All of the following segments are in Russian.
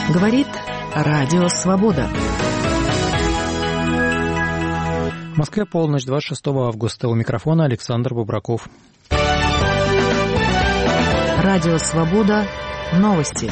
Говорит Радио Свобода. В Москве полночь, 26 августа. У микрофона Александр Бубраков. Радио Свобода. Новости.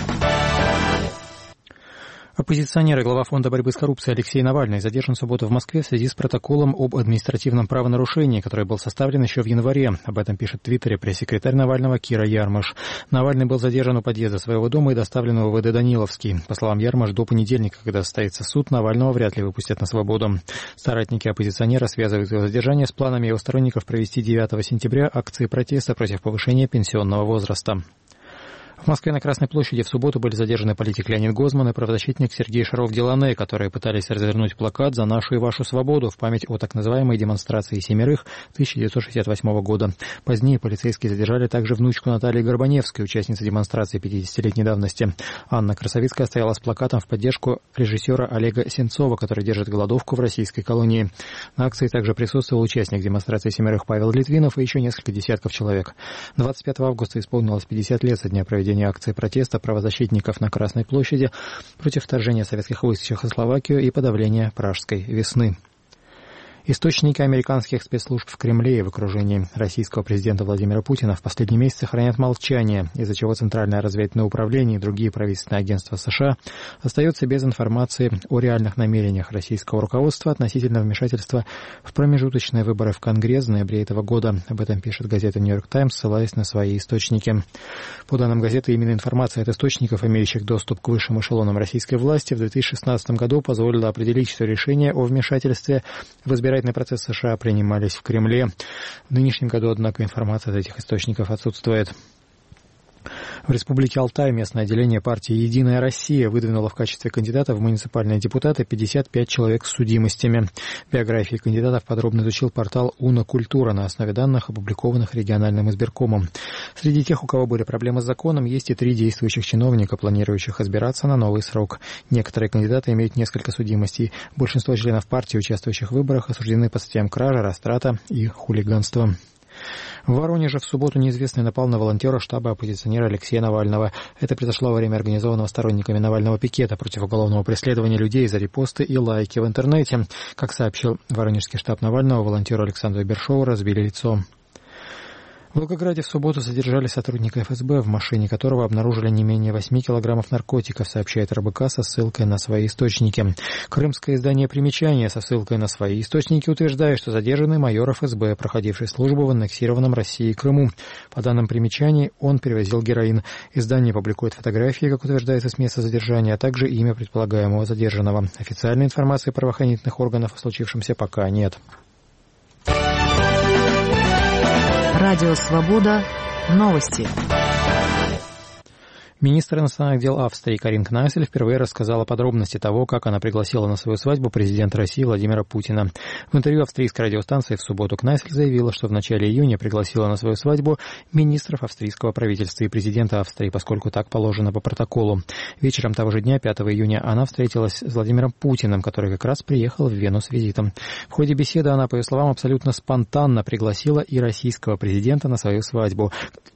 Оппозиционер и глава Фонда борьбы с коррупцией Алексей Навальный задержан в субботу в Москве в связи с протоколом об административном правонарушении, который был составлен еще в январе. Об этом пишет в Твиттере пресс-секретарь Навального Кира Ярмыш. Навальный был задержан у подъезда своего дома и доставлен в УВД Даниловский. По словам Ярмыш, до понедельника, когда состоится суд, Навального вряд ли выпустят на свободу. Соратники оппозиционера связывают его задержание с планами его сторонников провести 9 сентября акции протеста против повышения пенсионного возраста. В Москве на Красной площади в субботу были задержаны политик Леонид Гозман и правозащитник Сергей Шаров-Делане, которые пытались развернуть плакат «За нашу и вашу свободу» в память о так называемой демонстрации семерых 1968 года. Позднее полицейские задержали также внучку Натальи Горбаневской, участницы демонстрации 50-летней давности. Анна Красовицкая стояла с плакатом в поддержку режиссера Олега Сенцова, который держит голодовку в российской колонии. На акции также присутствовал участник демонстрации семерых Павел Литвинов и еще несколько десятков человек. 25 августа исполнилось 50 лет со дня проведения акции протеста правозащитников на Красной площади против вторжения советских войск в Чехословакию и подавления Пражской весны. Источники американских спецслужб в Кремле и в окружении российского президента Владимира Путина в последние месяцы хранят молчание, из-за чего Центральное разведывательное управление и другие правительственные агентства США остаются без информации о реальных намерениях российского руководства относительно вмешательства в промежуточные выборы в Конгресс в ноябре этого года. Об этом пишет газета «Нью-Йорк Таймс», ссылаясь на свои источники. По данным газеты, именно информация от источников, имеющих доступ к высшим эшелонам российской власти, в 2016 году позволила определить, что решение о вмешательстве в избирательный процесс США принимались в Кремле. В нынешнем году, однако, информация от этих источников отсутствует. В Республике Алтай местное отделение партии «Единая Россия» выдвинуло в качестве кандидата в муниципальные депутаты 55 человек с судимостями. Биографии кандидатов подробно изучил портал «Уна Культура» на основе данных, опубликованных региональным избиркомом. Среди тех, у кого были проблемы с законом, есть и 3 действующих чиновника, планирующих избираться на новый срок. Некоторые кандидаты имеют несколько судимостей. Большинство членов партии, участвующих в выборах, осуждены по статьям кража, растрата и хулиганства. В Воронеже в субботу неизвестный напал на волонтера штаба оппозиционера Алексея Навального. Это произошло во время организованного сторонниками Навального пикета против уголовного преследования людей за репосты и лайки в интернете. Как сообщил воронежский штаб Навального, волонтеру Александру Бершову разбили лицо. В Волгограде в субботу задержали сотрудника ФСБ, в машине которого обнаружили не менее 8 килограммов наркотиков, сообщает РБК со ссылкой на свои источники. Крымское издание «Примечание» со ссылкой на свои источники утверждает, что задержанный майор ФСБ, проходивший службу в аннексированном Россией Крыму. По данным «Примечаний», он перевозил героин. Издание публикует фотографии, как утверждается, с места задержания, а также имя предполагаемого задержанного. Официальной информации правоохранительных органов о случившемся пока нет. Радио Свобода. Новости. Министр иностранных дел Австрии Карин Кнайсель впервые рассказала подробности того, как она пригласила на свою свадьбу президента России Владимира Путина. В интервью австрийской радиостанции в субботу Кнайсель заявила, что в начале июня пригласила на свою свадьбу министров австрийского правительства и президента Австрии, поскольку так положено по протоколу. Вечером того же дня, 5 июня, она встретилась с Владимиром Путиным, который как раз приехал в Вену с визитом. В ходе беседы она, по ее словам, абсолютно спонтанно пригласила и российского президента на свою свадьбу.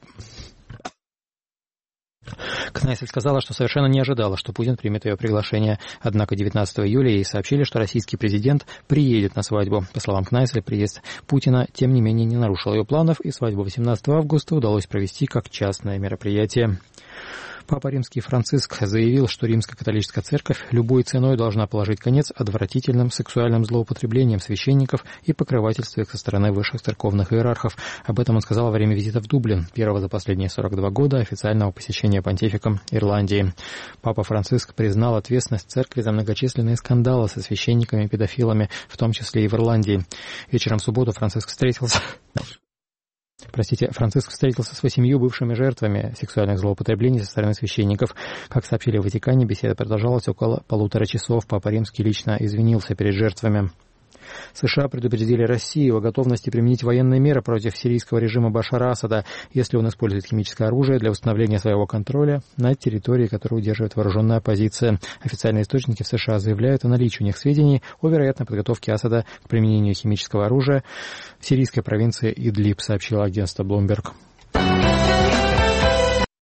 Кнайсель сказала, что совершенно не ожидала, что Путин примет ее приглашение. Однако 19 июля ей сообщили, что российский президент приедет на свадьбу. По словам Кнайсель, приезд Путина, тем не менее, не нарушил ее планов, и свадьбу 18 августа удалось провести как частное мероприятие. Папа Римский Франциск заявил, что Римская католическая церковь любой ценой должна положить конец отвратительным сексуальным злоупотреблениям священников и покрывательству их со стороны высших церковных иерархов. Об этом он сказал во время визита в Дублин, первого за последние 42 года официального посещения понтификом Ирландии. Папа Франциск признал ответственность церкви за многочисленные скандалы со священниками и педофилами, в том числе и в Ирландии. Вечером в субботу Франциск встретился с 8 бывшими жертвами сексуальных злоупотреблений со стороны священников. Как сообщили в Ватикане, беседа продолжалась около 1,5 часа. Папа Римский лично извинился перед жертвами. США предупредили Россию о готовности применить военные меры против сирийского режима Башара Асада, если он использует химическое оружие для установления своего контроля над территорией, которую удерживает вооруженная оппозиция. Официальные источники в США заявляют о наличии у них сведений о вероятной подготовке Асада к применению химического оружия в сирийской провинции Идлиб, сообщило агентство Bloomberg.